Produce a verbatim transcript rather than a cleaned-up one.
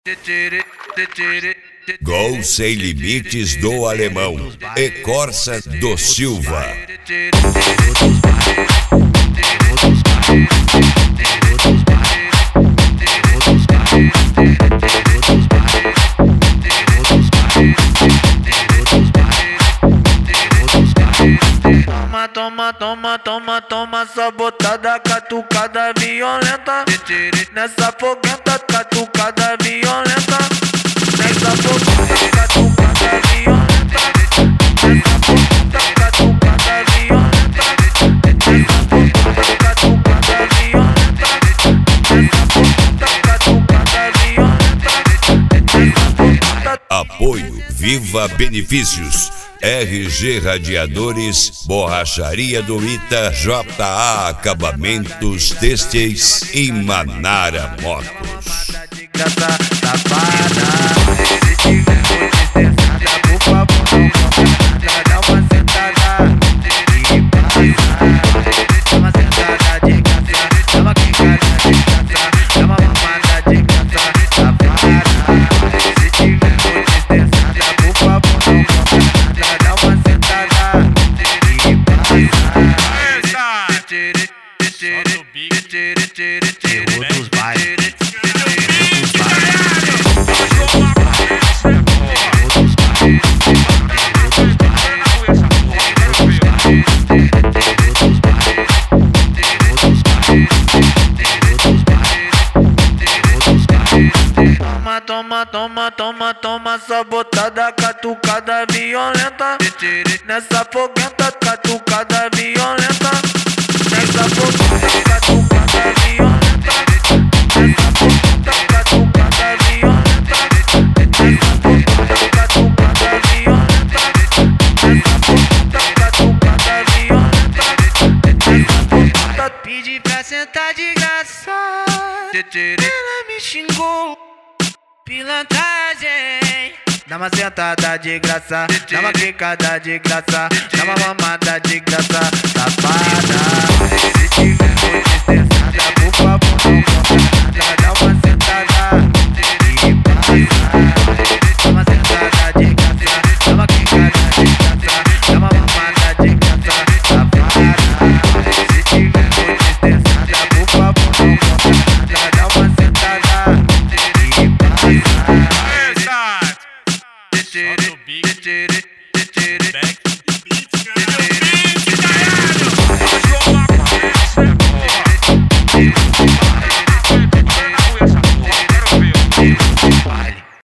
Gol Sem Limites do Alemão e Corsa do Silva. Toma, toma, toma, toma, toma, sabotada, catucada violenta. Nessa foguenta, catucada violenta. Nessa foguenta, catucada violenta. Nessa foguenta, catucada violenta. Nessa foguenta, catucada violenta. Nessa foguenta, catucada violenta. Apoio Viva Benefícios, R G Radiadores, Borracharia do Ita, J A Acabamentos Têxteis e Manara Motos. Outros bailes. Toma, toma, toma, toma, toma, sabotada, catucada violenta. Nessa foguenta, catucada violenta. Nessa foguenta, catucada violenta. Nessa foguenta, catucada violenta. Nessa foguenta, catucada violenta. Nessa foguenta, catucada violenta. Nessa foguenta, pedi pra sentar de graça. Ela me xingou, pilantragem. Dá uma sentada de graça, dá uma quicada de graça, dá uma mamada de graça, safada. Se tiver noite estressada, por favor, não